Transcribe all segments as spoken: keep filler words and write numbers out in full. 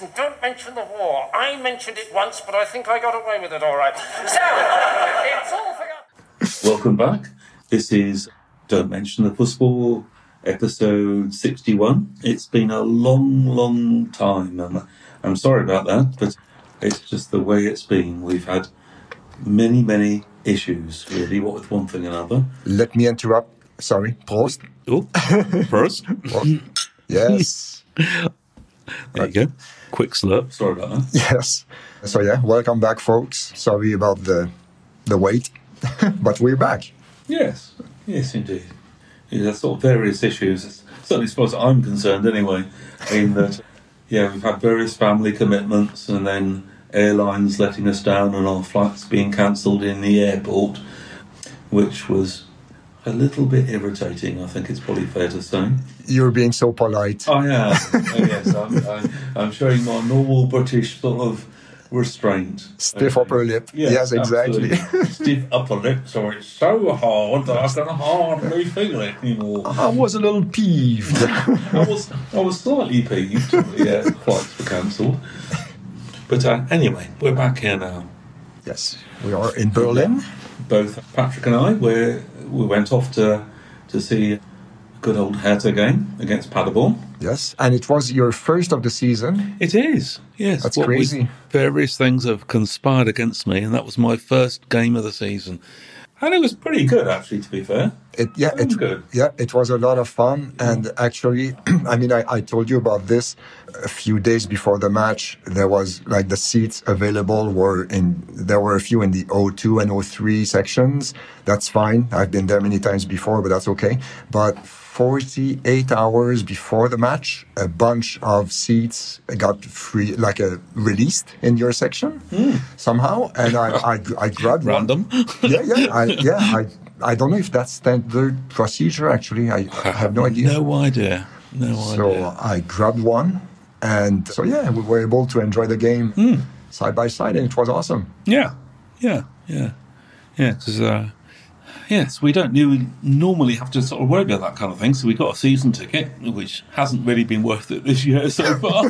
listen, don't mention the war. I mentioned it once, but I think I got away with it all right. So, it's all forgotten. Welcome back. This is Don't Mention the Football, episode sixty-one. It's been a long, long time. I'm, I'm sorry about that, but it's just the way it's been. We've had many, many issues, really, what with one thing and another. Let me interrupt. Sorry, Prost. Oh, Prost. Prost. Yes. There you go. Quick slurp. Sorry about that. Yes. So yeah, welcome back, folks. Sorry about the the wait, but we're back. Yes. Yes, indeed. Yeah, there's sort of various issues, certainly as far as I'm concerned anyway, in that, yeah, we've had various family commitments and then airlines letting us down and our flights being cancelled in the airport, which was a little bit irritating, I think it's probably fair to say. You're being so polite. I am. Oh, yes, I'm, I'm, I'm showing my normal British sort of restraint. Stiff upper lip. Yes, yes exactly. Stiff upper lip, so it's so hard that I can hardly feel it anymore. I was a little peeved. I was I was slightly peeved. Yeah, flights were cancelled. But uh, anyway, we're back here now. Yes, we are in Berlin. Both Patrick and I, we're, we went off to to see a good old Hertha game against Paderborn. Yes, and it was your first of the season. It is, yes. That's what crazy. Various things have conspired against me, and that was my first game of the season. And it was pretty good, actually, to be fair. It, yeah, it, good. yeah, it was a lot of fun. And actually, I mean, I, I told you about this a few days before the match. There was like the seats available were in, there were a few in the O two and O three sections. That's fine. I've been there many times before, but that's okay. But forty-eight hours before the match, a bunch of seats got free, like a released in your section mm. somehow, and I, I, I grabbed random. One. Yeah, yeah, I, yeah. I, I don't know if that's standard procedure. Actually, I, I have no idea. No idea. No idea. So I grabbed one, and so yeah, we were able to enjoy the game mm. side by side, and it was awesome. Yeah, yeah, yeah, yeah. Because. Uh, Yes, we don't we normally have to sort of worry about that kind of thing, so we got a season ticket, which hasn't really been worth it this year so far.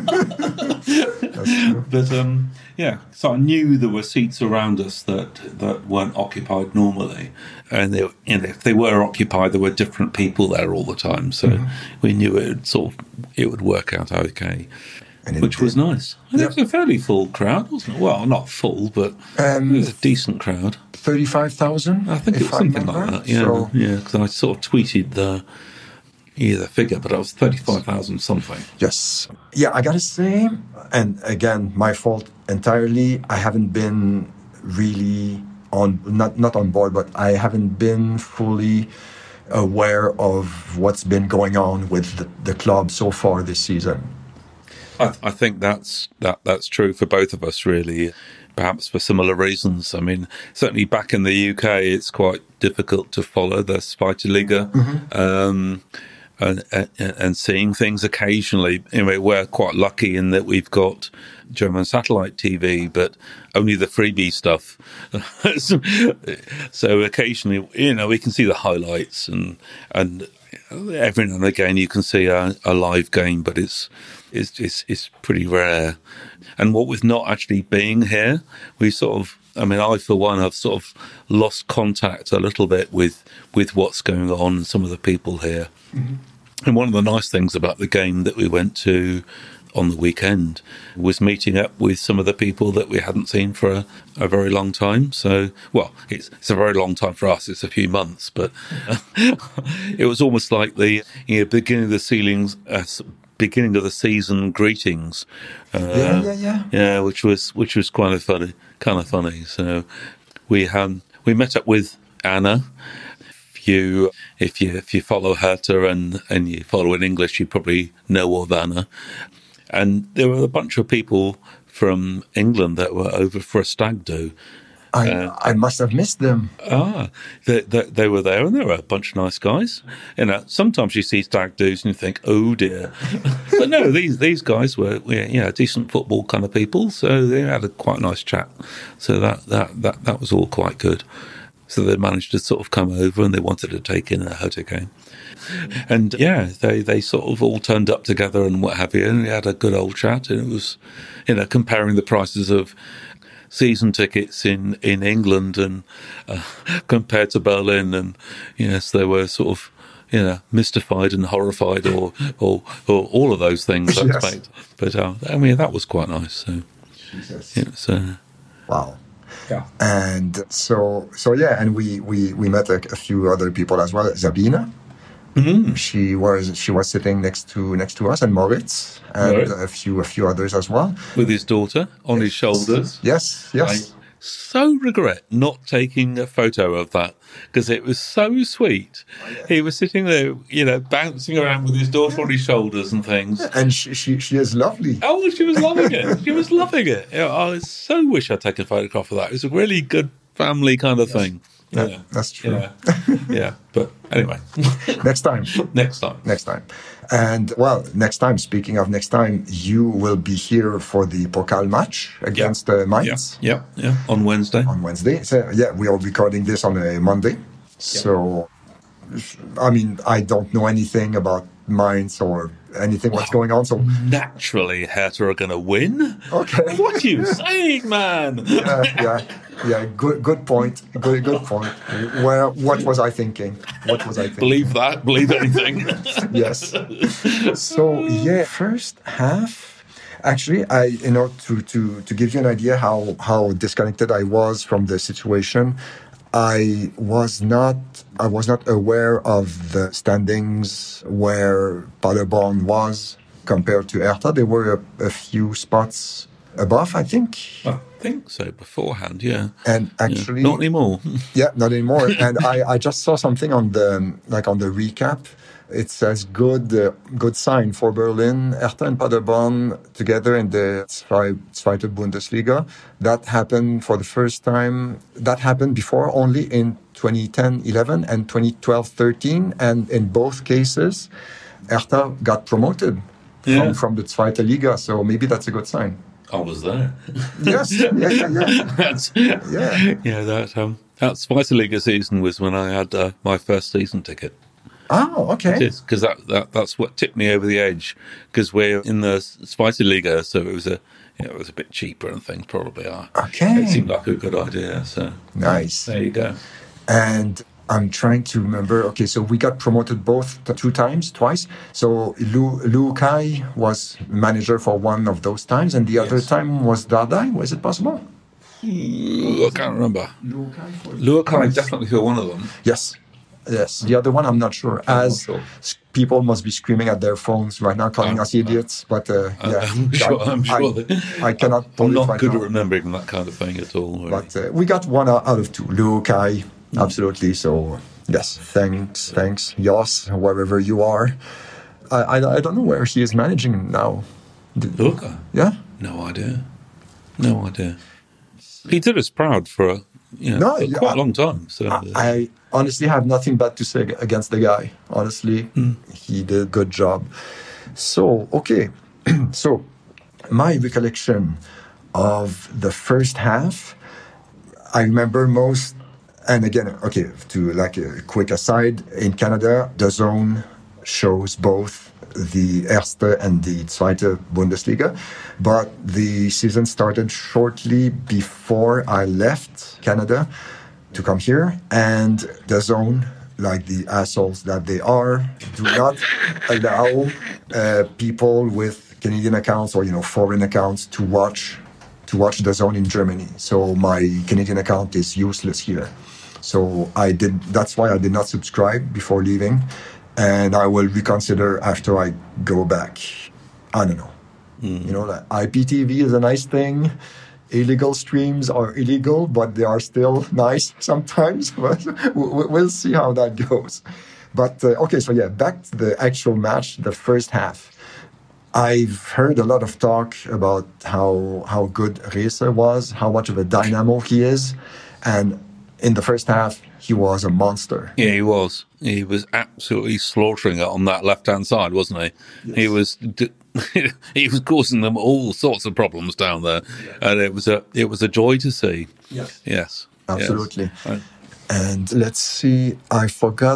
But, um, yeah, so I knew there were seats around us that, that weren't occupied normally, and they, you know, if they were occupied, there were different people there all the time, so mm-hmm. we knew it would sort of, it would work out okay. Which was nice. And yep. It was a fairly full crowd, wasn't it? Well, not full, but um, it was a decent crowd. thirty-five thousand? I think it was something like that, yeah. So. Yeah, because I sort of tweeted the, yeah, the figure, but it was thirty-five thousand something. Yes. Yeah, I got to say, and again, my fault entirely, I haven't been really on, not, not on board, but I haven't been fully aware of what's been going on with the, the club so far this season. I, th- I think that's that that's true for both of us, really, perhaps for similar reasons. I mean, certainly back in the U K, it's quite difficult to follow the Zweite mm-hmm. um, and, and, and seeing things occasionally. Anyway, we're quite lucky in that we've got German satellite T V, but only the freebie stuff. so, so occasionally, you know, we can see the highlights, and and every now and again you can see a, a live game, but it's It's, it's it's pretty rare. And what with not actually being here, we sort of, I mean, I for one have sort of lost contact a little bit with, with what's going on and some of the people here. Mm-hmm. And one of the nice things about the game that we went to on the weekend was meeting up with some of the people that we hadn't seen for a, a very long time. So, well, it's, it's a very long time for us. It's a few months, but it was almost like the you know, beginning of the ceilings, uh, beginning of the season greetings. Uh, yeah, yeah, yeah. Yeah, which was which was kind of funny, kind of funny. So we had we met up with Anna. If you if you if you follow Hertha and and you follow in English, you probably know of Anna. And there were a bunch of people from England that were over for a stag do. I, uh, I must have missed them. Ah, they, they, they were there, and they were a bunch of nice guys. You know, sometimes you see stag do's and you think, "Oh dear," but no, these these guys were, were you know, decent football kind of people. So they had a quite nice chat. So that that that that was all quite good. So they managed to sort of come over and they wanted to take in a Hautecane. And yeah, they, they sort of all turned up together and what have you, and we had a good old chat. And it was, you know, comparing the prices of season tickets in, in England and uh, compared to Berlin. And yes, they were sort of, you know, mystified and horrified, or or, or all of those things. I Yes. expect. But uh, I mean, that was quite nice. So, Jesus. yeah, so Wow. yeah, And so, so yeah, and we we we met a, a few other people as well. Sabina, mm-hmm. she was she was sitting next to next to us, and Moritz, and Right. a few a few others as well. with his daughter on his shoulders. Yes, I yes, so regret not taking a photo of that because it was so sweet. He was sitting there, you know, bouncing around with his daughter on his shoulders and things. and she she, she is lovely. Oh, she was loving it. She was loving it. You know, I so wish I'd taken a photograph of that. It was a really good family kind of thing. That- Yeah. that's true. Yeah. Yeah. But anyway, Next time. next time. Next time. And well, next time, speaking of next time, you will be here for the Pokal match against uh, Yeah. Mainz Yeah. Yeah. On Wednesday. on Wednesday. So, yeah, we are recording this on a Monday. So, I mean, I don't know anything about Mainz or anything what's going on. So, Naturally, Hertha are going to win. okay. What are you saying, man? yeah, yeah, yeah. Good, good point. Good, good point. Where, what was I thinking? What was I thinking? Believe that. Believe anything. Yes. So yeah, first half. Actually, I you know to to to give you an idea how how disconnected I was from the situation. I was not I was not aware of the standings where Paderborn was compared to Hertha. There were a, a few spots above, I think. I think so. Beforehand, yeah. And Yeah. actually, Not anymore. yeah, not anymore. And I, I just saw something on the like on the recap. It says good uh, good sign for Berlin, Hertha and Paderborn together in the Zwe- Zweite Bundesliga. That happened for the first time. That happened before only in twenty ten eleven and twenty twelve thirteen. And in both cases, Hertha got promoted Yeah. from, from the Zweite Liga. So maybe that's a good sign. I was there. Yes, yeah, yeah, yeah. That's, Yeah. yeah, that um, that Zweite Liga season was when I had uh, my first season ticket. Oh, okay. Because that, that that's what tipped me over the edge. Because we're in the Zweite Liga, so it was a you know, it was a bit cheaper and things probably are. Okay. It seemed like a good idea. So Nice. there you go. And I'm trying to remember. Okay, so we got promoted both t- two times, twice. So Lu, Lu Kai was manager for one of those times, and the other Yes. time was Dardai. Was it possible? Ooh, I can't remember. Lu Kai. Luakai definitely for one of them. Yes. Yes. The other one, I'm not sure. As sure. s- people must be screaming at their phones right now, calling Oh, us idiots. But uh, yeah, I'm sure. I, I'm sure. I, that, I cannot. I'm pull it not right good now. at remembering that kind of thing at all. Really. But uh, we got one out out of two. Lu Kai, absolutely. So yes, thanks, thanks, Jos, wherever you are. I, I, I don't know where he is managing now. Did- Luakai. Yeah. No idea. No idea. He did us proud for a you know, No, for yeah, quite I- a long time. So uh, I honestly have nothing bad to say against the guy. Honestly, he did a good job. So, okay. So, my recollection of the first half, I remember most, and again, okay, to like a quick aside, in Canada, the zone shows both the Erste and the Zweite Bundesliga, but the season started shortly before I left Canada to come here, and the zone, like the assholes that they are, do not allow uh, people with Canadian accounts or you know foreign accounts to watch to watch the zone in Germany. So my Canadian account is useless here. So I did. That's why I did not subscribe before leaving, and I will reconsider after I go back. I don't know. You know, like I P T V is a nice thing. Illegal streams are illegal, but they are still nice sometimes. But we- we'll see how that goes. But uh, okay, so yeah, back to the actual match, the first half. I've heard a lot of talk about how how good Reese was, how much of a dynamo he is, and in the first half he was a monster. yeah, he was. He was absolutely slaughtering it on that left-hand side, wasn't he? He was. D- he was causing them all sorts of problems down there, and it was a it was a joy to see. Yes. Yes, Absolutely. Yes. And let's see, I forgot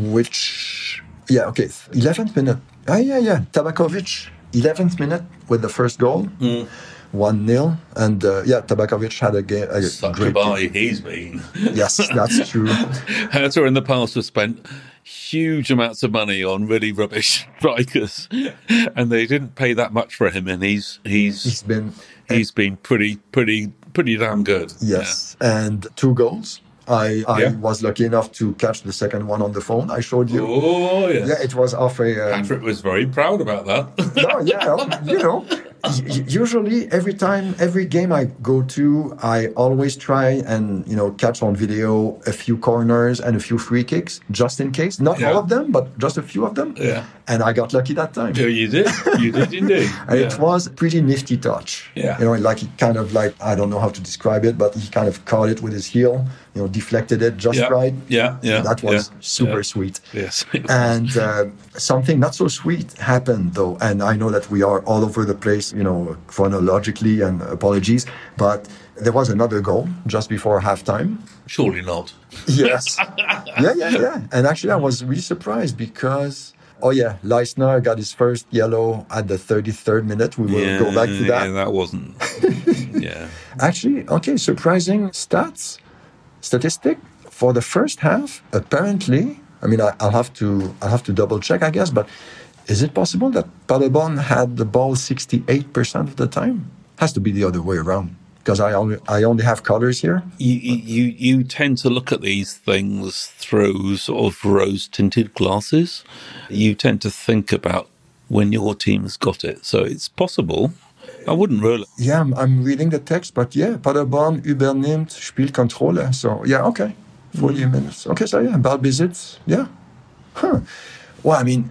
which. Yeah, okay, eleventh minute. Ah, yeah, yeah, Tabakovic, eleventh minute with the first goal. Mm. one nil. And uh, yeah, Tabakovic had a, game, a Such great a buy game. he's been. Yes, that's true. Hertha in the past have spent huge amounts of money on really rubbish strikers, and they didn't pay that much for him, and he's he's He's been. he's been pretty pretty pretty damn good. Yes, and two goals. I, I Yeah. was lucky enough to catch the second one on the phone. I showed you. Oh yes. Yeah, it was off a. Um, Patrick was very proud about that. no, yeah, you know, u- usually every time, every game I go to, I always try and, you know, catch on video a few corners and a few free kicks, just in case. Not Yeah. all of them, but just a few of them. Yeah. And I got lucky that time. Yeah, you did. You did indeed. And Yeah. it was a pretty nifty touch. Yeah. You know, like he kind of like, I don't know how to describe it, but he kind of caught it with his heel, you know, deflected it just Yeah. right. Yeah, yeah, That was yeah, super yeah. sweet. Yes. And uh, something not so sweet happened, though. And I know that we are all over the place, you know, chronologically, and apologies, but there was another goal just before halftime. Surely not. Yes. yeah, yeah, yeah. And actually, I was really surprised because, oh, yeah, Leisner got his first yellow at the thirty-third minute. We will Yeah, go back to that. Yeah, that wasn't. Yeah. Actually, okay, surprising stats, statistic for the first half. Apparently, I mean, I, I'll have to, I'll have to double check, I guess. But is it possible that Paderborn had the ball sixty-eight percent of the time? Has to be the other way around because I only, I only have colors here. You, you you tend to look at these things through sort of rose-tinted glasses. You tend to think about when your team's got it. So it's possible. I wouldn't rule it. Yeah, I'm, I'm reading the text, but yeah, Paderborn übernimmt Spielkontrolle. So yeah, okay, forty mm. minutes. Okay, so yeah, Ballbesitz, yeah. Huh. Well, I mean,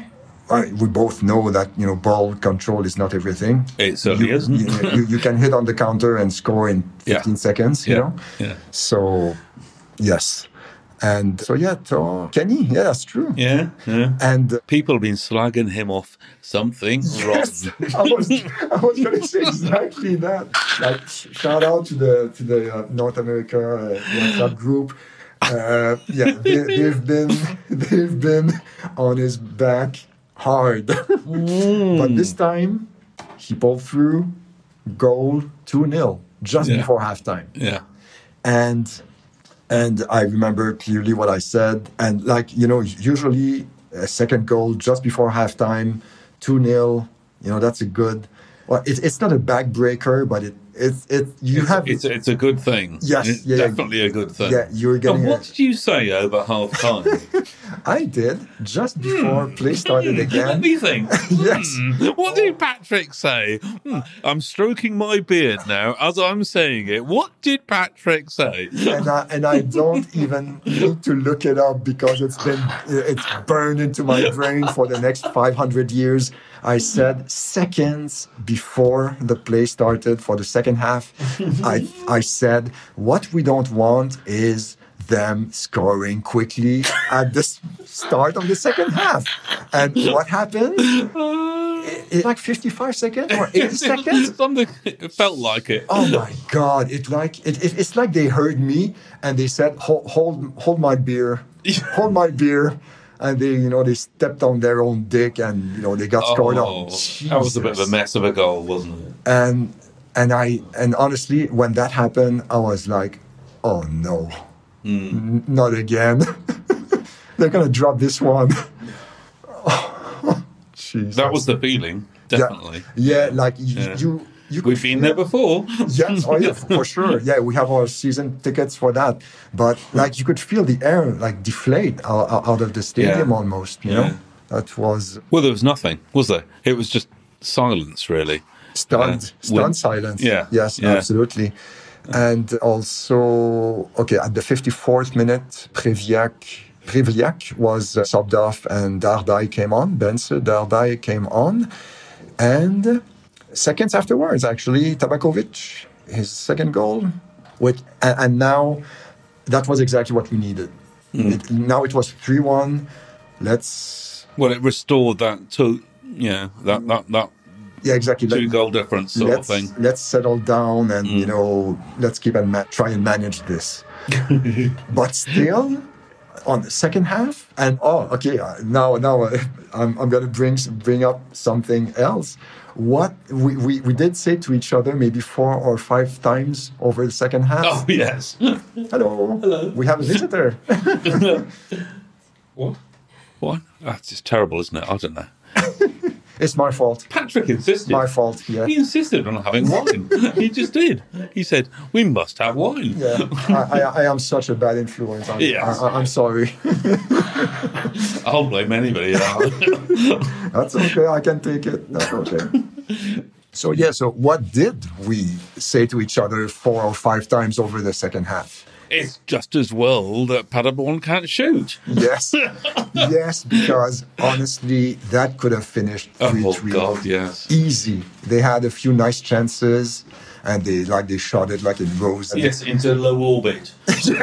I, we both know that, you know, ball control is not everything. It certainly you, isn't. you, you, you can hit on the counter and score in fifteen Yeah. seconds, you Yeah. know? Yeah. So, yes. And so, yeah, to Kenny, yeah, that's true. Yeah, yeah. And uh, People have been slagging him off something yes, rotten. I was, I was going to say exactly that. Like, sh- shout out to the to the uh, North America uh, WhatsApp group. Uh, yeah, they, they've been they've been on his back hard, Mm. but this time he pulled through. Goal two nil just Yeah. before halftime, Yeah. and and I remember clearly what I said. And like, you know, usually a second goal just before halftime, two nil. You know, that's a good. Well, it, it's not a backbreaker, but it it it you It's, have it's, it's a good thing. Yes, It's yeah, yeah. definitely a good thing. yeah you're getting. And what a- did you say over half time? I did just before play started Let again. me think. Yes. Hmm, What did Patrick say? Hmm, I'm stroking my beard now as I'm saying it. What did Patrick say? and I, and I don't even need to look it up because it's been it's burned into my brain for the next five hundred years. I said seconds before the play started for the second half. I I said what we don't want is them scoring quickly at the s- start of the second half. And what happened? It, it, like fifty-five seconds or eighty seconds. Something it felt like it. Oh my God! It like it, it. It's like they heard me and they said, "Hold, hold, hold my beer, hold my beer," and they, you know, they stepped on their own dick and you know they got scored Oh, on. that was a bit of a Jesus. mess of a goal, wasn't it? And and I and honestly, when that happened, I was like, "Oh no, N- not again! They're gonna drop this one." Jesus. That was the feeling, definitely. Yeah, yeah like y- Yeah. you. You could We've been feel- there before. Yes, oh yeah, for sure. Yeah, we have our season tickets for that. But like, you could feel the air like deflate out, out of the stadium Yeah. almost. You Yeah. know, that was Well, there was nothing, was there? It was just silence, really. stunned, Uh, stunned when- silence. Yeah, Yes, yeah. absolutely. And also, okay, at the fifty-fourth minute, Previac, Previac was uh, subbed off, and Dardai came on. Bense Dardai came on, and seconds afterwards, actually, Tabakovic, his second goal, with and, and now that was exactly what we needed. Mm. It, now it was three one. Let's Well, it restored that to, yeah, that, that, that Yeah, exactly. Two Like, goal difference sort let's, of thing. Let's settle down and, Mm. you know, let's keep and ma- try and manage this. But still, on the second half, and oh, okay, uh, now now uh, I'm, I'm going to bring bring up something else. What we, we, we did say to each other maybe four or five times over the second half. Oh, yes. Hello. Hello. We have a visitor. What? What? That's just terrible, isn't it? I don't know. It's my fault. Patrick insisted. My fault, yeah. He insisted on having wine. He just did. He said, we must have wine. Yeah, I, I, I am such a bad influence. I'm, Yes. I, I'm sorry. I'll blame anybody. That's okay. I can take it. That's okay. So, yeah, so what did we say to each other four or five times over the second half? It's just as well that Paderborn can't shoot. Yes. Yes, because honestly, that could have finished three three. Oh, God, yes. Easy. They had a few nice chances, and they like they shot it like it rose. Yes, into low orbit.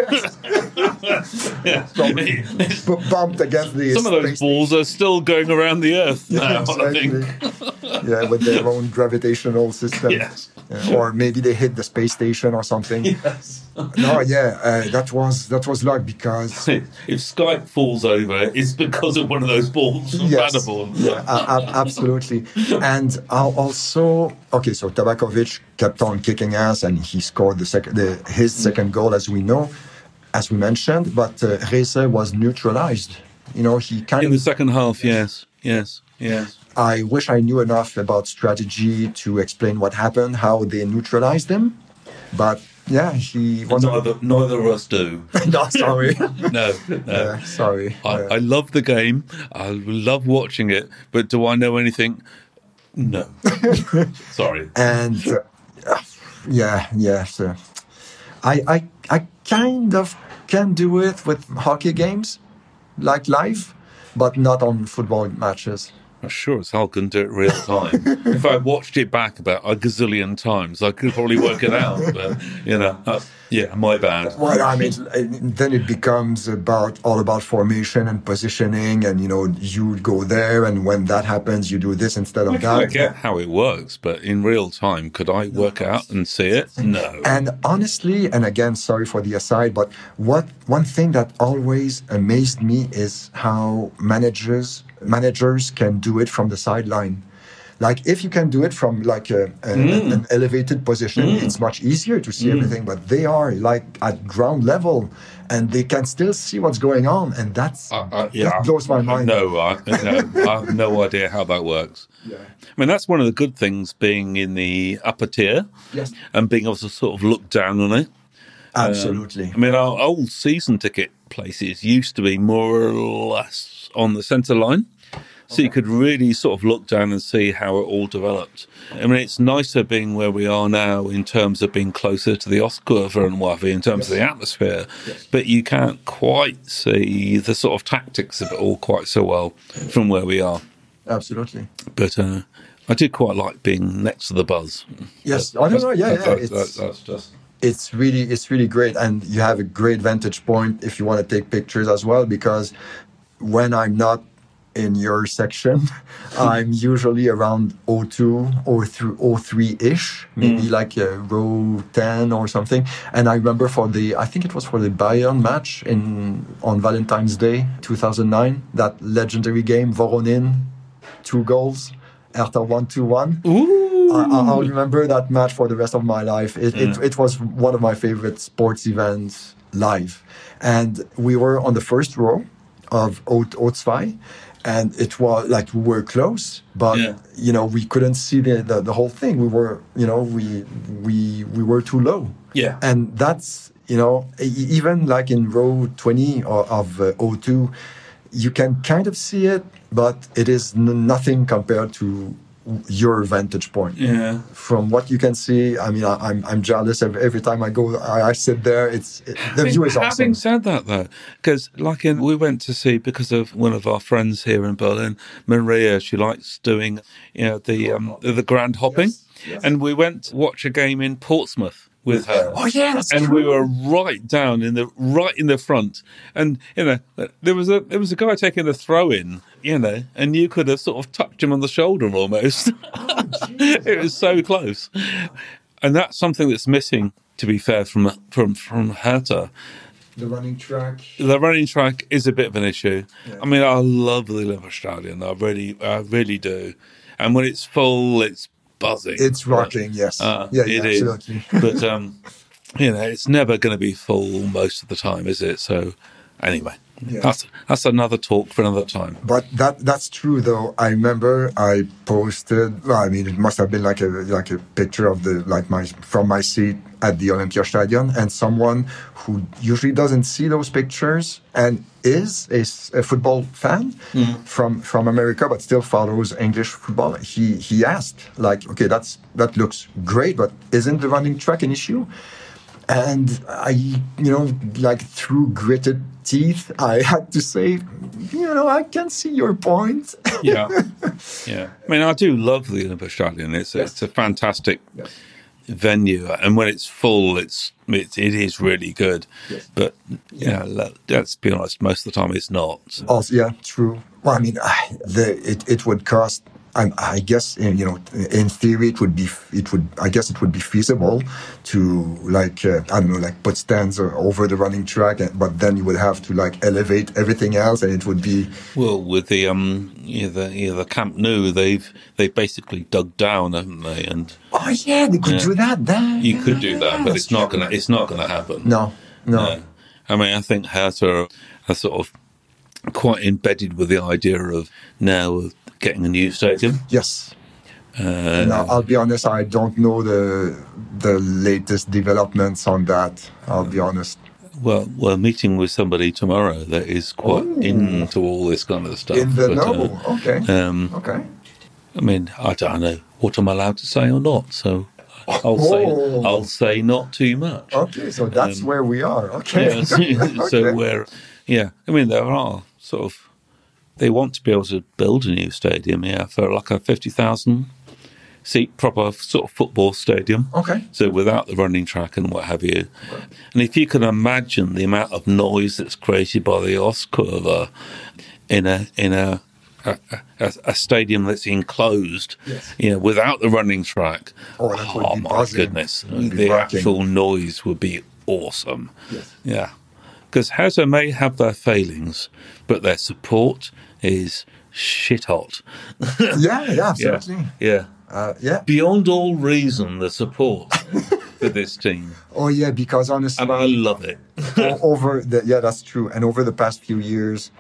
Probably b- bumped against the Some of those space- balls are still going around the Earth now, I think. Exactly. Yeah, with their own gravitational system. Yes. Yeah, or maybe they hit the space station or something. Yes. No, yeah, uh, that was that was luck because If Skype falls over, it's because of one of those balls from yes, Paderborn. yeah, a- a- absolutely. And I'll also okay, so Tabakovic kept on kicking ass, and he scored the second, the, his second goal, as we know, as we mentioned. But uh, Reese was neutralized. You know, he kind In of. the second half, yes, yes, yes. I wish I knew enough about strategy to explain what happened, how they neutralized him. But yeah, he wasn't. Neither, neither of us do. No, sorry. No, no. Yeah, sorry. I, Yeah. I love the game. I love watching it. But do I know anything? No. Sorry. And uh, yeah, yeah. So I, I, I kind of can do it with hockey games, like live, but not on football matches. I'm sure as hell can do it real time. If I watched it back about a gazillion times, I could probably work it out. But, you know, uh, yeah, my bad. Well, I mean, then it becomes about all about formation and positioning, and you know, you go there, and when that happens, you do this instead of I that. get how it works, but in real time, could I work it out and see it? No. And honestly, and again, sorry for the aside, but what one thing that always amazed me is how managers managers can do it from the sideline. Like if you can do it from like a, a, Mm. an elevated position, Mm. it's much easier to see everything. But they are like at ground level, and they can still see what's going on, and that's Uh, uh, yeah. that blows my mind. No, I, no, I have no idea how that works. Yeah. I mean, that's one of the good things being in the upper tier Yes. and being able to sort of look down on it. Absolutely. I mean, our old season ticket places used to be more or less on the centre line. So you could really sort of look down and see how it all developed. I mean, it's nicer being where we are now in terms of being closer to the Ostkurve and what have you, in terms Yes. of the atmosphere. Yes. But you can't quite see the sort of tactics of it all quite so well from where we are. Absolutely. But uh, I did quite like being next to the buzz. Yes. But I don't know. Yeah, that- yeah. that- It's, that- that's just... it's really it's really great, and you have a great vantage point if you want to take pictures as well, because when I'm not in your section, I'm usually around O two or O three-ish, maybe Mm. like a row ten or something. And I remember for the, I think it was for the Bayern match in on Valentine's Day, two thousand nine, that legendary game, Voronin, two goals, Hertha one two one. Ooh. I, I'll remember that match for the rest of my life. It, it, it was one of my favorite sports events live. And we were on the first row of O two, and it was like we were close, but Yeah. you know, we couldn't see the, the, the whole thing. We were, you know, we we we were too low. Yeah. And that's, you know, e- even like in row twenty of, of uh, O two, you can kind of see it, but it is n- nothing compared to your vantage point. Yeah. From what you can see, I mean, I, I'm I'm jealous every, every time I go. I, I sit there. It's it, the I mean, view is having awesome. said that, though, because like in, we went to see because of one of our friends here in Berlin, Maria. She likes doing, you know, the um, the grand hopping, Yes, yes. and we went to watch a game in Portsmouth with her. Oh yeah, that's and true. we were right down in the right in the front, and you know there was a there was a guy taking a throw in, you know, and you could have sort of touched him on the shoulder almost. Oh, it was so close, and that's something that's missing. To be fair, from from from Hertha. The running track. The running track is a bit of an issue. Yeah. I mean, I love the Olympiastadion. I really, I really do. And when it's full, it's buzzing. It's rocking, yes. Uh, yeah, it yeah, is. absolutely. But um, you know, it's never going to be full most of the time, is it? So, anyway, Yeah. that's that's another talk for another time. But that that's true though. I remember I posted. Well, I mean, it must have been like a like a picture of the like my from my seat at the Olympiastadion, and someone who usually doesn't see those pictures and is a, s- a football fan Mm. from from America, but still follows English football. He he asked like, okay, that's that looks great, but isn't the running track an issue? And I, you know, like through gritted teeth, I had to say, you know, I can see your point. Yeah, yeah. I mean, I do love the Olympiastadion. It's Yes. it's a fantastic Yes. venue, and when it's full, it's it, it is really good. Yes. But yeah, let, let's be honest, most of the time it's not. Also, yeah, true. Well, I mean, I- the it, it would cost. I, I guess you know, in theory, it would be. It would. I guess it would be feasible to like uh, I don't know, like put stands o- over the running track, and, but then you would have to like elevate everything else, and it would be. Well, with the um, yeah, the yeah, the Camp Nou, they've they've basically dug down, haven't they? And Oh yeah, they could Yeah. do that. that. you could do that, but Yes, it's not yeah. gonna it's not gonna happen. No, no. No. I mean, I think Hertha are sort of quite embedded with the idea of now of getting a new stadium. Yes. Uh, No, I'll be honest. I don't know the the latest developments on that. I'll be honest. Well, we're meeting with somebody tomorrow that is quite Oh. into all this kind of stuff. In the but, know. uh, Okay. um, Okay. I mean, I don't know what I'm allowed to say or not, so I'll say Oh. I'll say not too much. Okay. So that's Um, where we are. Okay. Yeah, so, so Okay. we're yeah. I mean, there are sort of they want to be able to build a new stadium, yeah, for like a fifty thousand seat proper sort of football stadium. Okay. So without the running track and what have you. And if you can imagine the amount of noise that's created by the Ostkurve in a in a a, a, a stadium that's enclosed, Yes. you know, without the running track. Oh, that would be my buzzing. goodness, It would be the rocking. actual noise would be awesome. Yes. Yeah, because Hertha may have their failings, but their support is shit hot. Yeah. Yeah. Absolutely. Yeah. Uh, yeah. Beyond all reason, the support for this team. Oh yeah. Because honestly, And I love it. o- over the yeah, that's true. And over the past few years,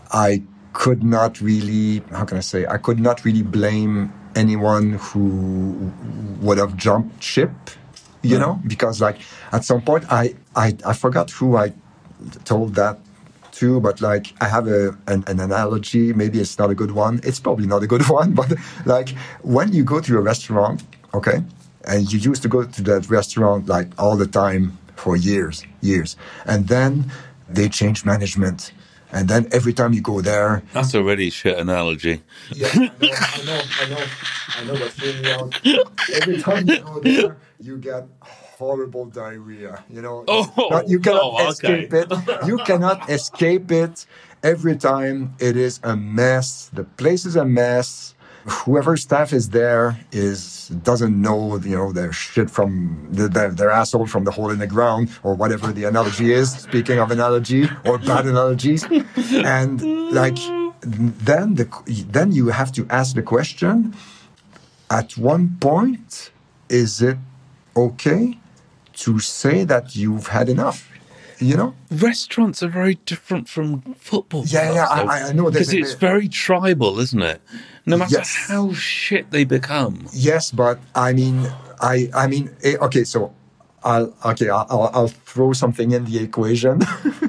I could not really, how can I say, I could not really blame anyone who would have jumped ship, you Yeah. know, because like at some point, I I, I forgot who I told that to, but like I have a an, an analogy. Maybe it's not a good one. It's probably not a good one, but like when you go to a restaurant, okay, and you used to go to that restaurant like all the time for years, years, and then they change management, and then every time you go there, That's a really shit analogy. yeah, I know, I know, I know, I know that's really out. Every time you go there, you get horrible diarrhea. You know, Oh, Not- you cannot oh, okay. escape it. You cannot escape it. Every time it is a mess. The place is a mess. Whoever staff is there is doesn't know, you know, their shit from the, their, their asshole from the hole in the ground, or whatever the analogy is. Speaking of analogy or bad analogies, and like then the then you have to ask the question: at one point, is it okay to say that you've had enough? You know? Restaurants are very different from football. Yeah, yeah, clubs, I- I know there's Because a- it's very tribal, isn't it? No matter Yes. how shit they become. Yes, but I mean, I I mean, eh, okay, so I'll okay, I'll, I'll I'll throw something in the equation.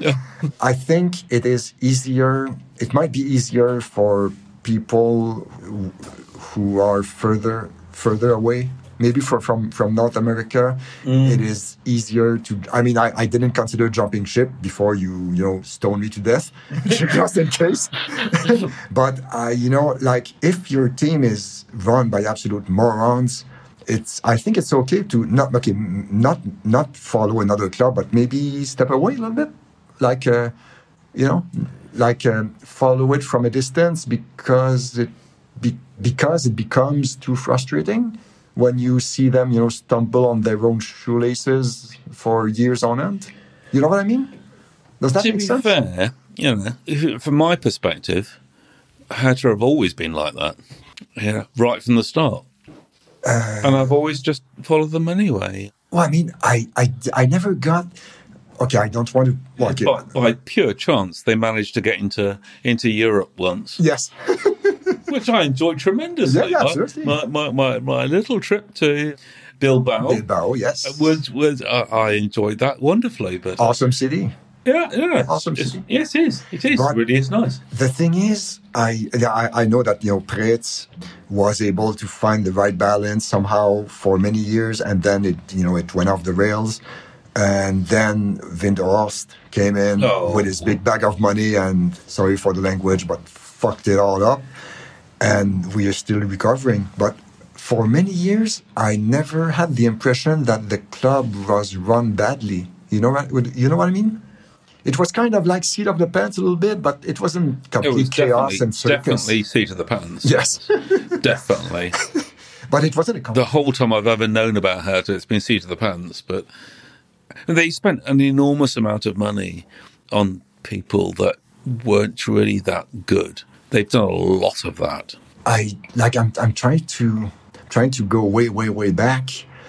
I think it is easier. It might be easier for people who- who are further further away. Maybe for, from, from North America, it is easier to. I mean, I, I didn't consider jumping ship before you you know stone me to death, just in case. But uh, you know, like if your team is run by absolute morons, it's I think it's okay to not okay not not follow another club, but maybe step away a little bit, like uh, you know, like uh, follow it from a distance because it be, because it becomes too frustrating when you see them, you know, stumble on their own shoelaces for years on end. You know what I mean? Does that to make be sense? fair, you know, if, from my perspective, Hertha have always been like that, yeah, right from the start. Uh, and I've always just followed them anyway. Well, I mean, I, I, I never got... Okay, I don't want to... Well, okay. by, by pure chance, they managed to get into into Europe once. Yes. Which I enjoyed tremendously. Yeah, yeah, absolutely. My, my, my, my little trip to Bilbao, Bilbao, yes. was, was uh, I enjoyed that wonderfully. But awesome city. Yeah, yeah. Awesome it's, city. Yes, it is. It is. But it really is nice. The thing is, I, I I know that, you know, Preetz was able to find the right balance somehow for many years, and then it, you know, it went off the rails. And then Windhorst came in oh. with his big bag of money and, sorry for the language, but fucked it all up. And we are still recovering. But for many years, I never had the impression that the club was run badly. You know what, you know what I mean? It was kind of like seat of the pants a little bit, but it wasn't complete it was chaos and circus. Definitely seat of the pants. Yes. Definitely. But it wasn't a complete... The whole time I've ever known about Hertha, it's been seat of the pants. But they spent an enormous amount of money on people that weren't really that good. They've done a lot of that. I like. I'm. I'm trying to trying to go way, way, way back.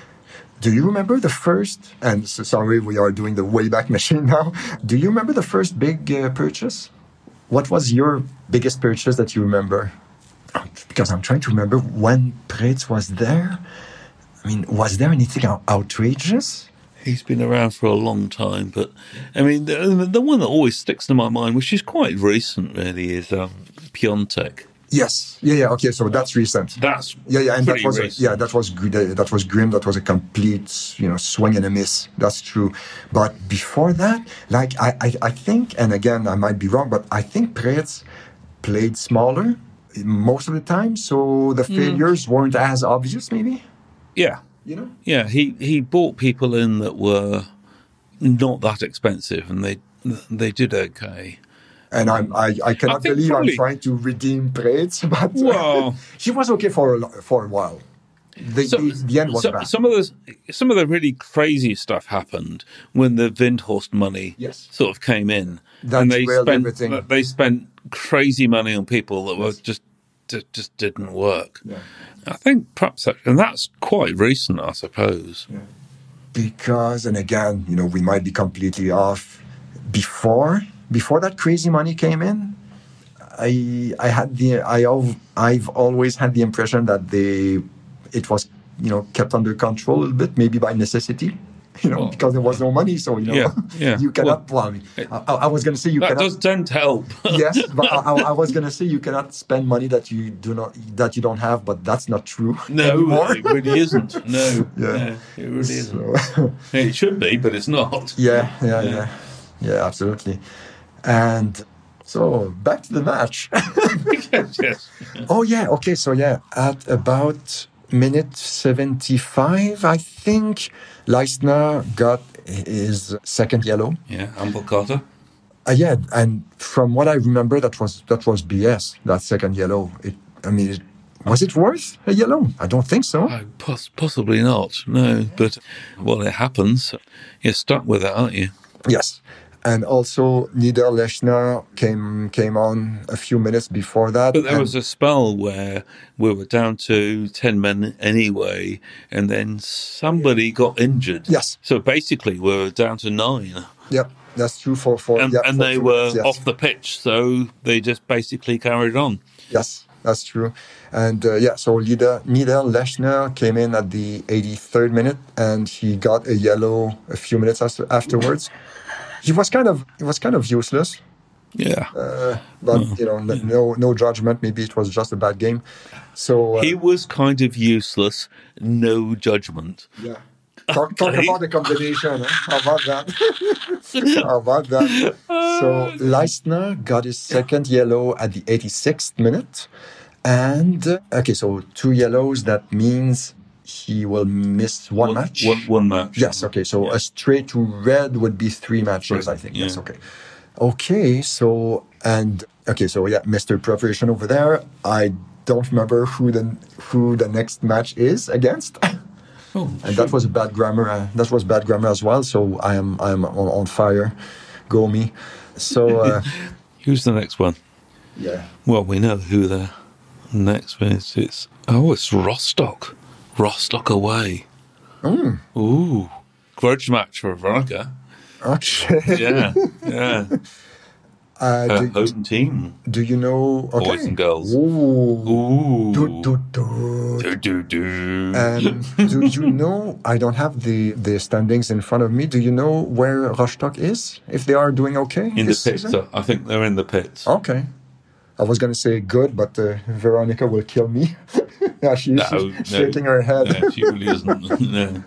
Do you remember the first? And so, sorry, we are doing the way back machine now. Do you remember the first big uh, purchase? What was your biggest purchase that you remember? Because I'm trying to remember when Preetz was there. I mean, was there anything out- outrageous? He's been around for a long time, but I mean, the, the one that always sticks to my mind, which is quite recent, really, is um, Piontek. Yes, yeah, yeah. Okay, so that's recent. That's yeah, yeah, and that pretty was a, recent. yeah, that was good. Uh, that was grim. That was a complete, you know, swing and a miss. That's true. But before that, like I, I, I think, and again, I might be wrong, but I think Preetz played smaller most of the time, so the failures mm. weren't as obvious. Maybe. Yeah. You know. Yeah, he he brought people in that were not that expensive, and they they did okay. And I'm, I, I cannot I believe probably, I'm trying to redeem Preetz, but well, he was okay for a, for a while. The, so, the, the end was so, bad. Some of the some of the really crazy stuff happened when the Windhorst money yes. sort of came in, that and they spent everything. they spent crazy money on people that yes. were just just didn't work. Yeah. I think perhaps, that, and that's quite recent, I suppose. Yeah. Because, and again, you know, we might be completely off. Before. Before that crazy money came in, I I had the I I've always had the impression that they it was, you know, kept under control a little bit, maybe by necessity, you know, well, because there was no money, so you know yeah, yeah. you cannot. Well, well I, mean, I, I was going to say you that cannot. does tend to help. Yes, but I, I was going to say you cannot spend money that you do not that you don't have, but that's not true. No, anymore. It really isn't. No, yeah, yeah, it really isn't. So, it should be, but it's not. Yeah, yeah, yeah, yeah, yeah absolutely. And so back to the match. yes, yes. Oh yeah, okay. So yeah, at about minute seventy-five, I think Leistner got his second yellow. Yeah, Humble Carter. Uh, yeah, and from what I remember, that was that was B S. That second yellow. It, I mean, it, was it worth a yellow? I don't think so. Oh, poss- possibly not. No, but well, it happens. You're stuck with it, aren't you? Yes. And also, Niederlechner came came on a few minutes before that. But there was a spell where we were down to ten men anyway, and then somebody got injured. Yes. So basically, we were down to nine. Yep, that's true for... for and yeah, and for they two were minutes, yes. off the pitch, so they just basically carried on. Yes, that's true. And uh, yeah, so Niederlechner came in at the eighty-third minute, and he got a yellow a few minutes afterwards. He was kind of he was kind of useless. Yeah. Uh, but oh, you know, yeah. no no judgment. Maybe it was just a bad game. So uh, he was kind of useless. No judgment. Yeah. Talk, talk about the combination. Eh? How about that? How about that? So Leistner got his second yellow at the eighty-sixth minute, and uh, okay, so two yellows. That means he will miss one, one match. One, one match. Yes. Okay. So yeah. a straight to red would be three matches. Three. I think. Yeah. Yes. Okay. Okay. So and okay. So yeah, Mister Preparation over there. I don't remember who the who the next match is against. Oh, and sure. That was a bad grammar. Uh, that was bad grammar as well. So I am I am on, on fire. Go me. So uh, who's the next one? Yeah. Well, we know who the next one is. It's oh, it's Rostock. Rostock away. Mm. Ooh, grudge match for Veronica. Okay. Yeah, yeah. Uh, Her do, home team. Do you know? Okay. Boys and girls. Ooh. Ooh. Do, do, do. Do, do, do. Um, do you know? I don't have the, the standings in front of me. Do you know where Rostock is? If they are doing okay in this the pits. season? I think they're in the pits. Okay. I was going to say good, but uh, Veronica will kill me. Yeah, she, no, she's no, shaking her head. No, she really isn't. No.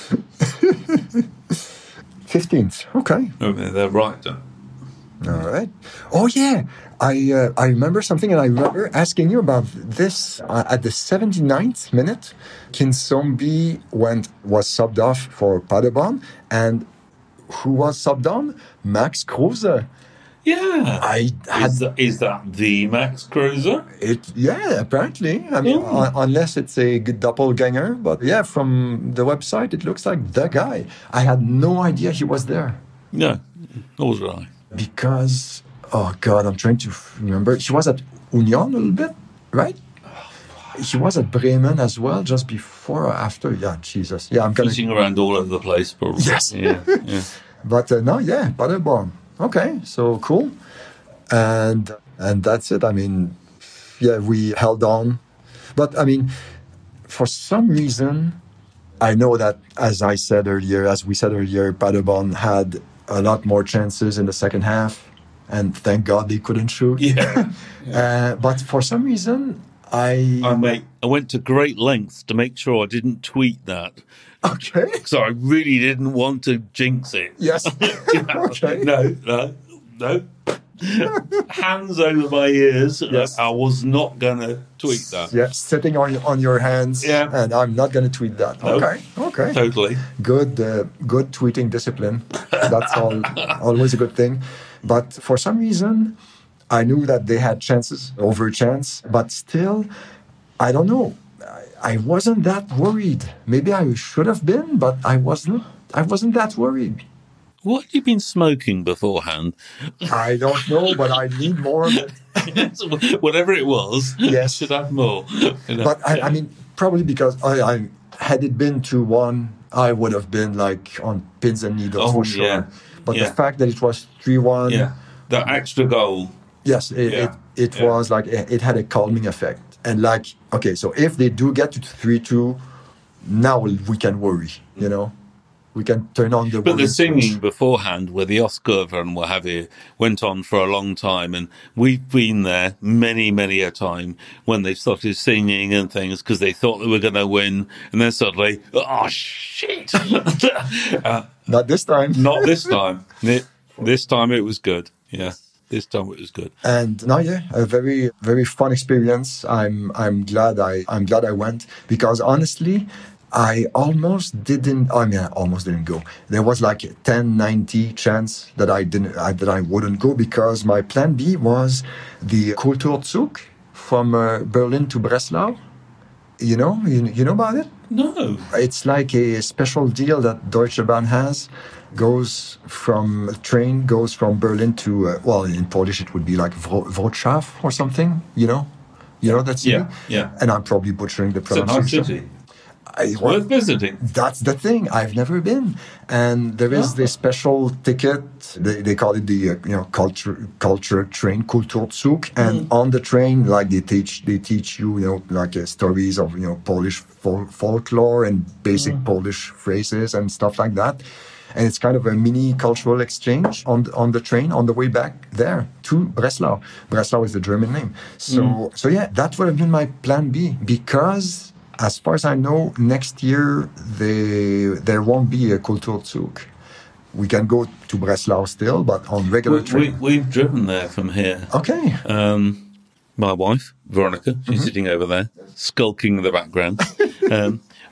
fifteenth. Okay. Okay, they're right then. All right. Oh yeah, I uh, I remember something, and I remember asking you about this uh, at the seventy-ninth minute. Kinsombi went was subbed off for Paderborn, and who was subbed on? Max Kruse. Yeah. I had, is, that, is that the Max Kruse? It yeah, apparently. I mean, yeah. uh, unless it's a good doppelganger, but yeah, from the website, it looks like the guy. I had no idea he was there. No, nor was I. Because, oh God, I'm trying to remember. She was at Union a little bit, right? She was at Bremen as well, just before or after. Yeah, Jesus. Yeah, I'm kind of... Fishing around all over the place, probably. Yes. Yeah, yeah. But uh, no, yeah, Paderborn. Okay, so cool. And and that's it. I mean, yeah, we held on. But, I mean, for some reason, I know that, as I said earlier, as we said earlier, Paderborn had a lot more chances in the second half, and thank God they couldn't shoot. Yeah. yeah. Uh, but for some reason, I... I, mate, I went to great lengths to make sure I didn't tweet that. Okay. So I really didn't want to jinx it. Yes. Okay. No, no, no. Hands over my ears. Yes. I was not going to tweet that. Yeah, sitting on on your hands. Yeah. And I'm not going to tweet that. Nope. Okay. Okay. Totally. Good. Uh, good tweeting discipline. That's all. Always a good thing. But for some reason, I knew that they had chances over chance. But still, I don't know. I, I wasn't that worried. Maybe I should have been, but I wasn't. I wasn't that worried. What had you been smoking beforehand? I don't know, but I need more of it. Whatever it was, yes. should have more. You know? But I, I mean, probably because I, I had it been two one, I would have been like on pins and needles oh, for sure. Yeah. But yeah. the fact that it was three one, yeah, the extra goal. Yes, it yeah. it, it yeah. was like it, it had a calming effect. And like, okay, so if they do get to three two, now we can worry, you know. We can turn on the... But the singing switch beforehand, where the Oscar and what have you, went on for a long time. And we've been there many, many a time when they started singing and things because they thought they were going to win. And then suddenly, oh, shit. uh, not this time. Not this time. This time it was good. Yeah. This time it was good. And now, yeah, a very, very fun experience. I'm, I'm glad I, I'm glad I went because honestly, I almost didn't. I mean, I almost didn't go. There was like a ten ninety chance that I didn't, I, that I wouldn't go because my plan B was the Kulturzug from uh, Berlin to Breslau. You know, you, you know about it? No. It's like a special deal that Deutsche Bahn has. Goes from a train goes from Berlin to uh, well, in Polish it would be like Wro- Wrocław or something. You know, you know that city. Yeah, yeah. And I'm probably butchering the pronunciation. It's a nice city. I, it's worth visiting. That's the thing. I've never been, and there is oh. this special ticket. They, they call it the uh, you know culture culture train Kulturzug, and mm. on the train, like they teach they teach you you know like uh, stories of you know Polish fol- folklore and basic mm. Polish phrases and stuff like that. And it's kind of a mini cultural exchange on the, on the train on the way back there to Breslau. Breslau is the German name. So mm. so yeah, that would have been my plan B because. As far as I know, next year they, there won't be a Kulturzug. We can go to Breslau still, but on regular we, train. We, we've driven there from here. Okay. Um, my wife, Veronica, she's mm-hmm. sitting over there, skulking in the background. um,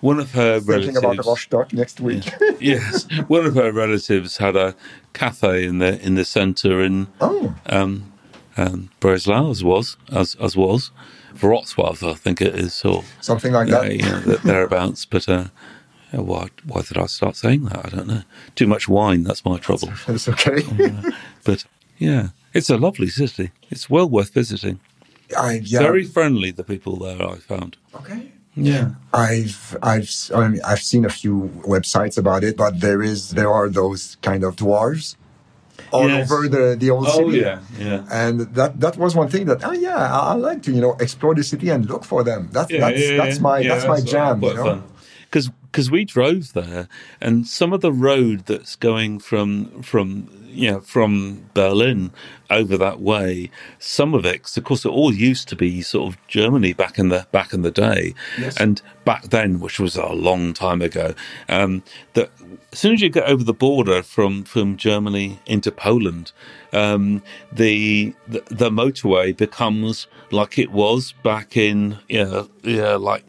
one of her Thinking relatives. about Rostock next week. Yes, one of her relatives had a cafe in the in the centre in Oh. um, um, Breslau, as was as as was Wrocław, I think it is, or Something like yeah, that. yeah, th- thereabouts. But uh, yeah, why why did I start saying that? I don't know. Too much wine, that's my trouble. It's okay. But yeah, it's a lovely city. It's well worth visiting. I, yeah. Very friendly, the people there, I found. Okay. Yeah. I've I've I mean, I've seen a few websites about it, but there is there are those kind of dwarves all Yes. over the, the old city. yeah, yeah. And that that was one thing that oh yeah, I, I like to you know explore the city and look for them. That's Yeah, that's yeah, that's my yeah, that's, my jam. quite You know? fun. Because because we drove there, and some of the road that's going from from you know from Berlin over that way, some of it, 'cause of course, it all used to be sort of Germany back in the back in the day, Yes. and back then, which was a long time ago, um, that as soon as you get over the border from from Germany into Poland, um, the, the the motorway becomes like it was back in yeah yeah like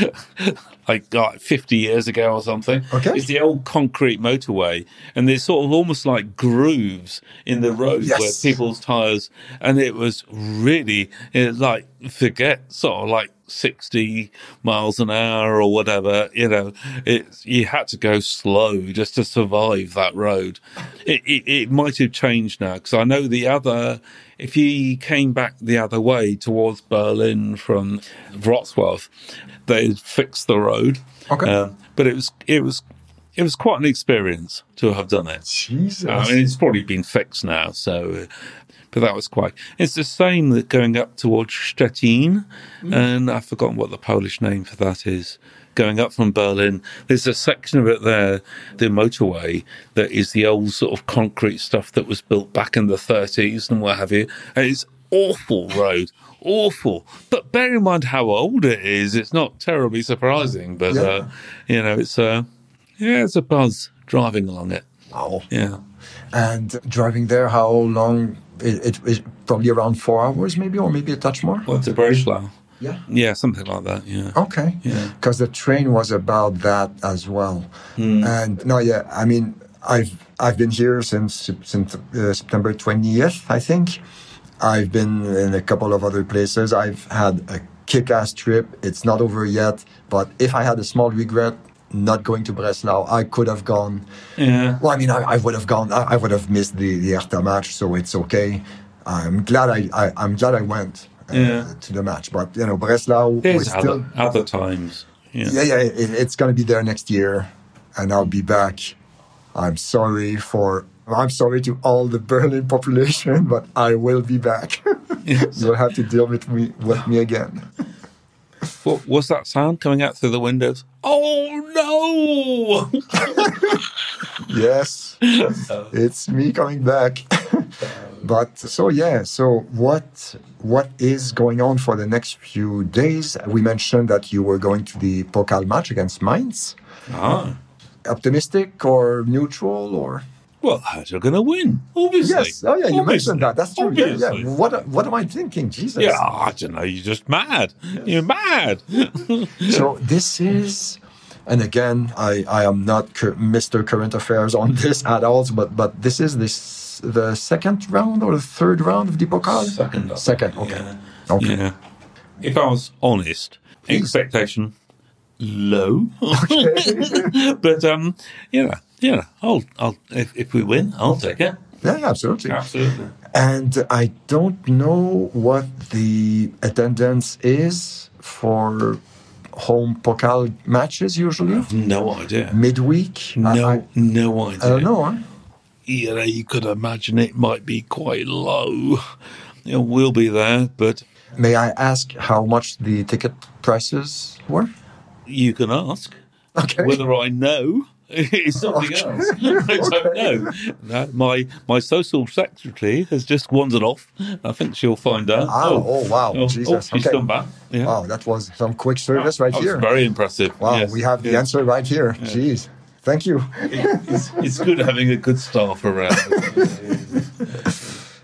like like fifty years ago or something. Okay. It's the old concrete motorway, and there's sort of almost like grooves in the road Yes. where people's tires, and it was really it, like forget sort of like sixty miles an hour or whatever, you know, it, you had to go slow just to survive that road. It, it, it might have changed now, because I know the other, if you came back the other way towards Berlin from Wrocław, they fixed the road. Okay. Um, but it was, it was, it was quite an experience to have done it. Jesus. I mean, it's probably been fixed now, so. Uh, But that was quite. It's the same that going up towards Stettin, mm. and I've forgotten what the Polish name for that is. Going up from Berlin, there's a section of it there, the motorway, that is the old sort of concrete stuff that was built back in the thirties and what have you. And it's awful road, awful. But bear in mind how old it is, it's not terribly surprising. But Yeah. uh, you know, it's a yeah, it's a buzz driving along it. Wow. Yeah. And driving there, how long? It, it is probably around four hours, maybe, or maybe a touch more. Well, to Breslau. Yeah. Yeah, something like that. Yeah. Okay. Yeah. Because the train was about that as well. Mm. And no, yeah, I mean, I've I've been here since since uh, September twentieth, I think. I've been in a couple of other places. I've had a kick-ass trip. It's not over yet, but if I had a small regret not going to Breslau, I could have gone. Yeah. Well, I mean, I, I would have gone. I, I would have missed the the Hertha match, so it's okay. I'm glad I, I I'm glad I went uh, Yeah. to the match, but you know, Breslau There's was still. other, other times. Yeah. Yeah, yeah, it, it's going to be there next year, and I'll be back. I'm sorry for. I'm sorry to all the Berlin population, but I will be back. Yes. You'll have to deal with me with me again. What was that sound coming out through the windows? Oh no! Yes, it's me coming back. But so yeah, so what what is going on for the next few days? We mentioned that you were going to the Pokal match against Mainz. Ah. Optimistic or neutral or? Well, how's you're going to win? Obviously. Yes. Oh yeah, you Obviously. mentioned that. That's true. Yeah, yeah. Obviously. What what am I thinking? Jesus. Yeah, I don't know. You're just mad. You're mad. So this is, and again, I, I am not cur- Mister Current Affairs on this at all, but but this is this the second round or the third round of the Pokal? Second. Second. Okay. Yeah. Okay. Yeah. If I was honest, expectation low. But um, yeah, yeah. I'll, I'll. If, if we win, I'll take it. Yeah, yeah, absolutely. Absolutely. And I don't know what the attendance is for home Pokal matches usually. No idea. Midweek. No, I, I, no idea. I don't know. Huh? You know, you could imagine it might be quite low. You know, we'll be there, but May I ask how much the ticket prices were? you can ask. Okay. Whether I know is something Okay. else. I don't Okay. know. No, my my social secretary has just wandered off. I think she'll find out. Ah, oh, wow. Oh, Jesus. oh, she's Okay. come back. Yeah. Wow, that was some quick service right That was here. very impressive. Wow, Yes. we have the Yeah. answer right here. Jeez. Thank you. It's, it's good having a good staff around.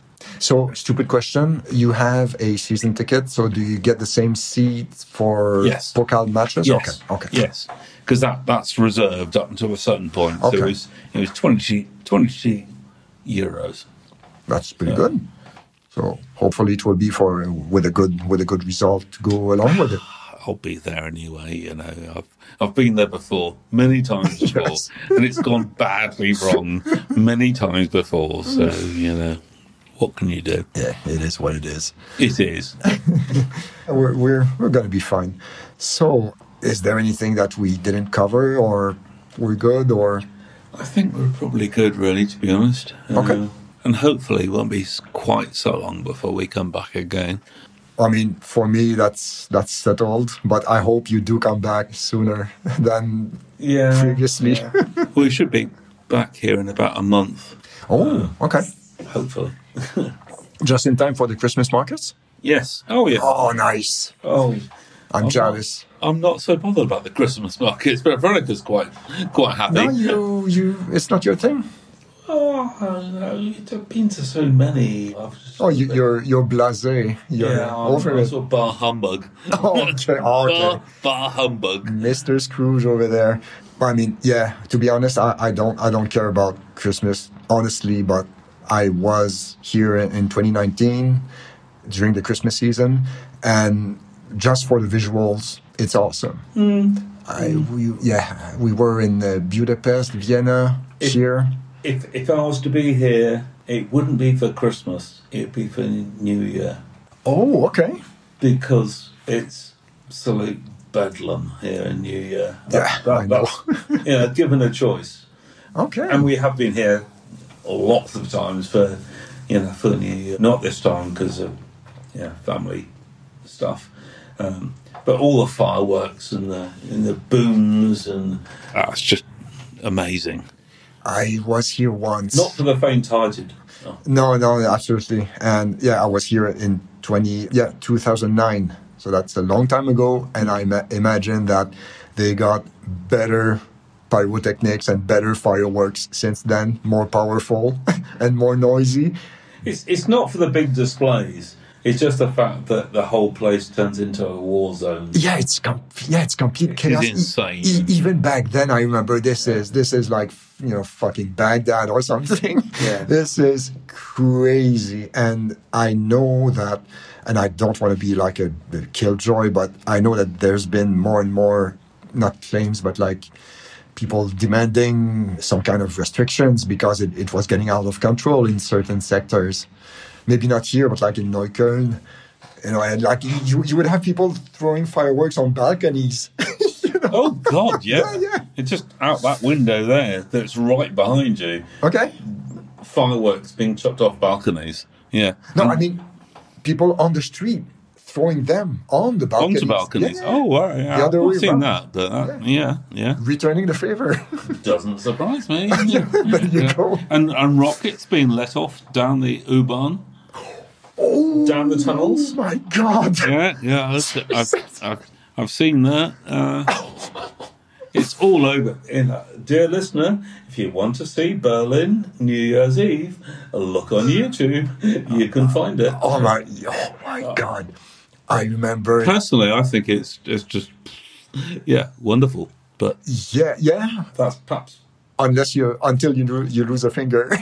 So, stupid question. You have a season ticket, so do you get the same seat for Yes. Pokal matches? Yes. Okay. Okay. Yes. Because that, that's reserved up until a certain point. Okay. So it was, it was twenty, twenty euros. That's pretty good. So hopefully it will be for with a good with a good result to go along with it. I'll be there anyway, you know. I've I've been there before, many times before, Yes. and it's gone badly wrong many times before. So, you know, what can you do? Yeah, it is what it is. It is. We're we're we're gonna be fine. So, is there anything that we didn't cover, or we're good, or I think we're probably good, really, to be honest. Okay. Uh, and hopefully it won't be s- quite so long before we come back again. I mean, for me that's that's settled. But I hope you do come back sooner than Yeah. previously. We should be back here in about a month, Oh, okay. hopefully. Just in time for the Christmas markets. Yes. Oh, yeah. Oh, nice. Oh, I'm I'm jealous. Not, I'm not so bothered about the Christmas markets, but Veronica's quite quite happy. No, you you. It's not your thing. Oh, no, you've been to so many. I've just Oh, you, you're you're blasé. You're yeah, I'm, over I'm it. sort of bar humbug. Oh, okay. Oh, okay. Bar, bar humbug. Mister Scrooge over there. I mean, yeah. To be honest, I, I don't I don't care about Christmas honestly, but I was here in, in twenty nineteen during the Christmas season, and just for the visuals, it's awesome. Mm. I we yeah we were in uh, Budapest, Vienna, If- here. If if I was to be here, it wouldn't be for Christmas. It'd be for New Year Oh, okay. because it's absolute bedlam here in New Year. Yeah, I know. that's- you know, given a choice, Okay. and we have been here lots of times for you know for New Year. Not this time because of yeah family stuff. Um, but all the fireworks and the and the booms and ah, it's just amazing. I was here once. Not for the faint-hearted. Oh. No, no, absolutely. And yeah, I was here in twenty, yeah, two thousand nine. So that's a long time ago. And I ma- imagine that they got better pyrotechnics and better fireworks since then, more powerful and more noisy. It's it's not for the big displays. It's just the fact that the whole place turns into a war zone. Yeah, it's com- yeah, it's complete chaos. E- insane. e- even back then, I remember this is this is like you know fucking Baghdad or something. Yeah. This is crazy, and I know that, and I don't want to be like a, a killjoy, but I know that there's been more and more, not claims, but like people demanding some kind of restrictions because it, it was getting out of control in certain sectors. Maybe not here, but like in Neukölln, you know, and like you, you would have people throwing fireworks on balconies. you know? Oh God, yeah. Yeah, yeah. It's just out that window there that's right behind you. Okay. Fireworks being chucked off balconies. Yeah. No, And I mean people on the street throwing them on the balconies. onto balconies. Yeah. Oh, wow, yeah. The other I've way seen around. that, but uh, yeah, yeah. Returning the favor. Doesn't surprise me. There you Yeah. go. And and rockets being let off down the U-Bahn. Oh, Down the tunnels? my God. Yeah, yeah. I've, I've, I've, I've seen that. Uh, it's all over. In, uh, dear listener, if you want to see Berlin New Year's Eve, look on YouTube. You can find it. Oh my, oh my God. I remember. Personally, I think it's it's just yeah, wonderful. But Yeah, yeah. that's perhaps Unless you, until you lo- you lose a finger.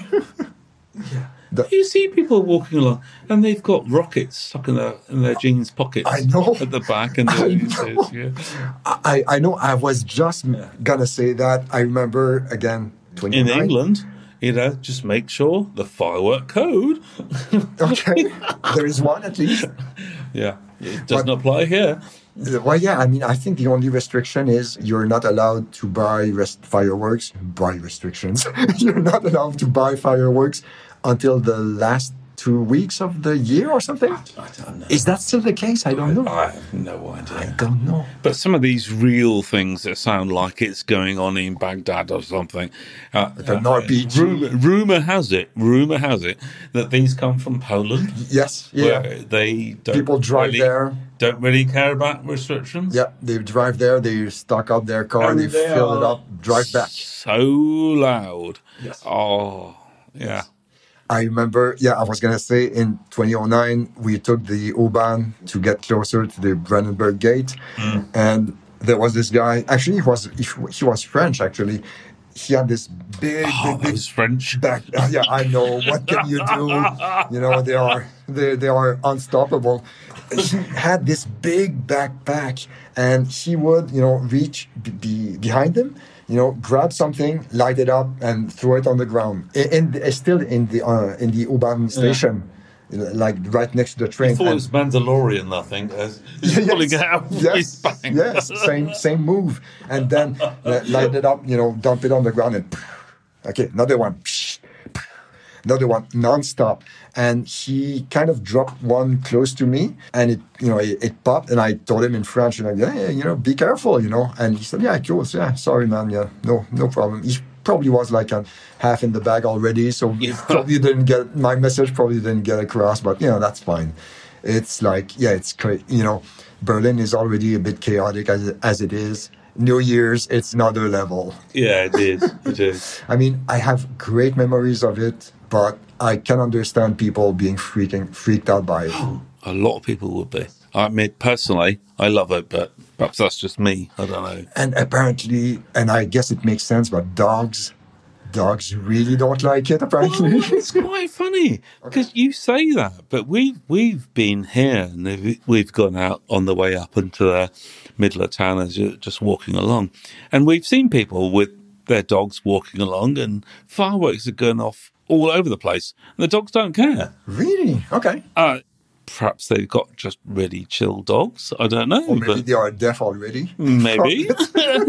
you see people walking along and they've got rockets stuck in their in their jeans pockets. I know. At the back and I the, know. yeah. I, I know. I was just Yeah. gonna say that. I remember again. In twenty-nine England, you know, just make sure the firework code. Okay, there is one at least. Yeah, it doesn't But- apply here. Well, yeah. I mean, I think the only restriction is you're not allowed to buy rest- fireworks. Buy restrictions. You're not allowed to buy fireworks until the last two weeks of the year or something. I don't know. Is that still the case? I don't know. I have no I idea. don't know. But some of these real things that sound like it's going on in Baghdad or something. Uh, They're not P G. rumor, rumor has it, rumor has it that these come from Poland. Yes. Yeah. Where they don't People drive really, there. Don't really care about restrictions. Yeah. They drive there. They stock up their car. And they, they fill it are up. Drive back. So loud. Yes. Oh, yeah. I remember, yeah, I was going to say in twenty oh nine, we took the U-Bahn to get closer to the Brandenburg Gate. Mm. And there was this guy, actually, he was he, he was French, actually. He had this big, oh, big, big those French. back. Uh, yeah, I know. What can you do? You know, they are they they are unstoppable. He had this big backpack, and he would, you know, reach be, be behind him, you know, grab something, light it up, and throw it on the ground. In, in still in the uh, in the U-Bahn station. Yeah. Like right next to the train. Before it was Mandalorian, I think. As he's yes, pulling it out. Yes, yes, same same move, and then uh, light it up, you know, dump it on the ground, and okay, another one, another one, nonstop. And he kind of dropped one close to me, and it, you know, it, it popped, and I told him in French, you know, yeah, yeah, you know, be careful, you know, and he said, yeah, cool, yeah, sorry, man, yeah, no, no problem. He probably was like a half in the bag already, so yeah. probably didn't get my message, probably didn't get across, but you know, that's fine. It's like, yeah, it's you know, Berlin is already a bit chaotic as it, as it is. New Year's, it's another level. Yeah, it is. It is. I mean, I have great memories of it, but I can understand people being freaking freaked out by it. A lot of people would be. I mean, personally, I love it, but perhaps that's just me. I don't know. And apparently, and I guess it makes sense, but dogs, dogs really don't like it, apparently. Well, it's quite funny, because okay. you say that, but we've, we've been here, and we've gone out on the way up into the middle of town as you're just walking along. And we've seen people with their dogs walking along, and fireworks are going off all over the place, and the dogs don't care. Really? Okay. Uh, perhaps they've got just really chill dogs. I don't know. Or maybe but they are deaf already. Maybe. uh,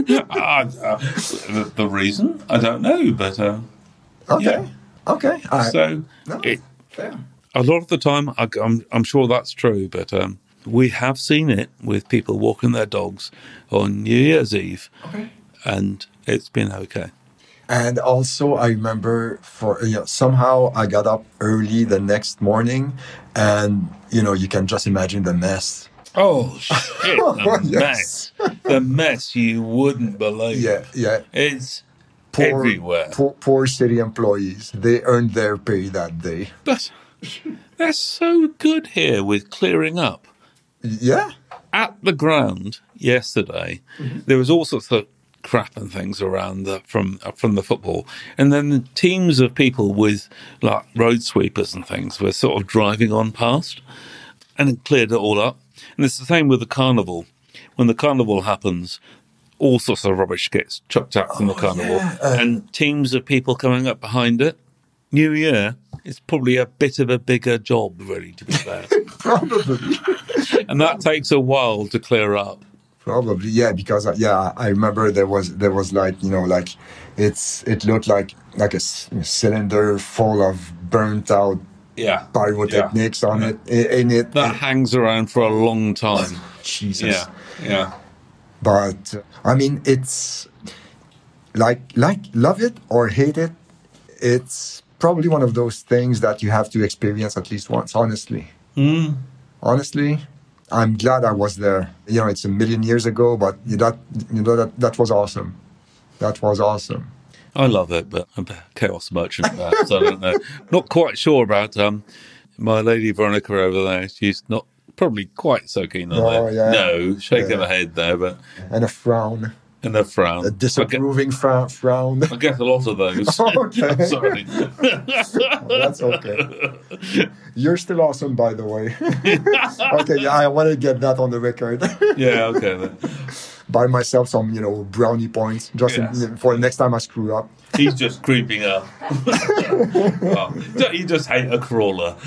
uh, the, the reason? I don't know, but... Uh, okay. Yeah. Okay. I, so, no, it, fair. A lot of the time, I, I'm, I'm sure that's true, but um, we have seen it with people walking their dogs on New Year's Eve, okay. and it's been okay. And also, I remember for you know, somehow I got up early the next morning, and you know you can just imagine the mess. Oh shit! The yes. mess, the mess you wouldn't believe. Yeah, yeah. It's poor, everywhere. Poor, poor city employees. They earned their pay that day. But they're so good here with clearing up. Yeah. At the ground yesterday, mm-hmm. there was all sorts of crap and things around the, from uh, from the football, and then the teams of people with like road sweepers and things were sort of driving on past and it cleared it all up. And it's the same with the carnival. When the carnival happens, all sorts of rubbish gets chucked out from oh, the carnival, yeah. uh, and teams of people coming up behind it. New Year is probably a bit of a bigger job, really, to be fair. Probably. And that takes a while to clear up. Probably, yeah, because uh, yeah, I remember there was there was like you know like it's it looked like like a c- cylinder full of burnt out yeah pyrotechnics yeah. on yeah. it in it that it, hangs around for a long time. Jesus, yeah, yeah. But uh, I mean, it's like like love it or hate it. It's probably one of those things that you have to experience at least once. Honestly, mm. honestly. I'm glad I was there. You know, it's a million years ago, but that you know that that was awesome. That was awesome. I love it, but I'm a chaos merchant, perhaps. I don't know. Not quite sure about um, my lady Veronica over there. She's not probably quite so keen on oh, it. Yeah. No, shaking yeah. her head there, but and a frown. And a frown. A disapproving get, frown, frown. I get a lot of those. Okay. I'm sorry. That's okay. You're still awesome, by the way. Okay, yeah, I want to get that on the record. Yeah, okay then. Buy myself some, you know, brownie points just yes. in, for the next time I screw up. He's just creeping up. Well, you just hate a crawler.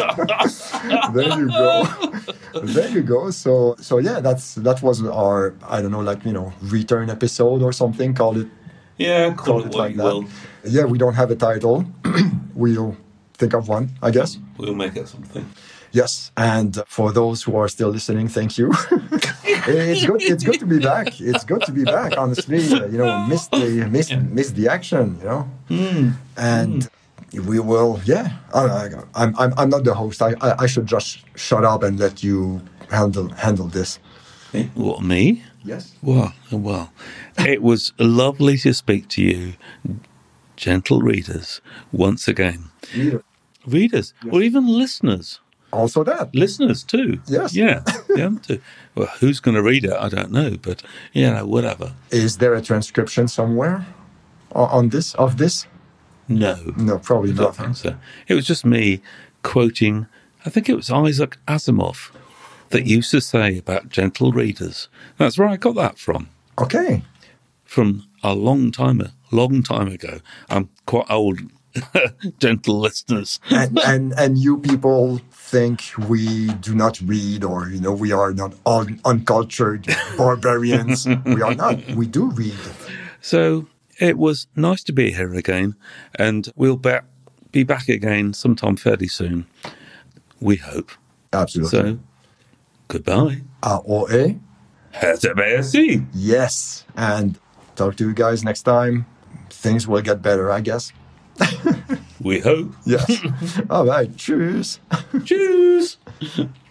There you go. There you go. So, so yeah, that's that was our I don't know, like you know, return episode or something. Call it. Yeah, call, call it, it like that. Will. Yeah, we don't have a title. We'll think of one, I guess. We'll make it something. Yes, and for those who are still listening, thank you. It's good. It's good to be back. It's good to be back. Honestly, you know, missed the missed, yeah. missed the action. You know, mm. and mm. we will. Yeah, I, I'm I'm I'm not the host. I, I I should just shut up and let you handle handle this. What, me? Yes. Well, well, it was lovely to speak to you, gentle readers, once again. Yeah. Readers, yes. Or even listeners. Also that. Listeners too. Yes. Yeah, them too. Well, who's going to read it? I don't know, but, you know, whatever. Is there a transcription somewhere on this, of this? No. No, probably I not. don't think so. It was just me quoting, I think it was Isaac Asimov, that used to say about gentle readers. That's where I got that from. Okay. From a long time, a long time ago. I'm quite old, gentle listeners. and, and and you people think we do not read, or, you know, we are not un- uncultured barbarians. We are not. We do read. So it was nice to be here again, and we'll be, be back again sometime fairly soon. We hope. Absolutely. So, goodbye. A O A. Hertebesi. Yes. And talk to you guys next time. Things will get better, I guess. We hope. Yes. All right. Cheers. Cheers.